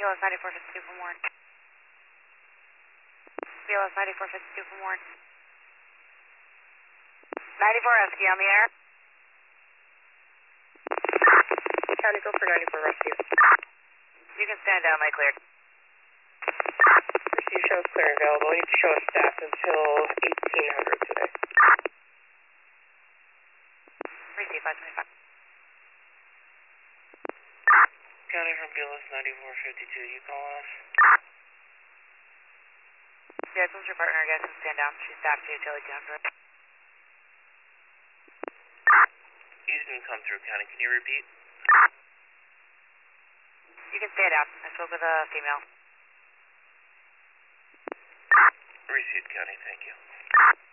BLS 9452 from Warren. BLS 9452 from Warren. 94 rescue on the air. County, go for 94 rescue. You can stand down, my cleared. Rescue shows clear and available. You need to show us staff until 1800 today. Receive 525. County from BLS 9452, you call us? Yeah, this is your partner. You guys can stand down. She's staffed to utility 200. You didn't come through, County. Can you repeat? You can stand down. I spoke with a female. Received, County. Thank you.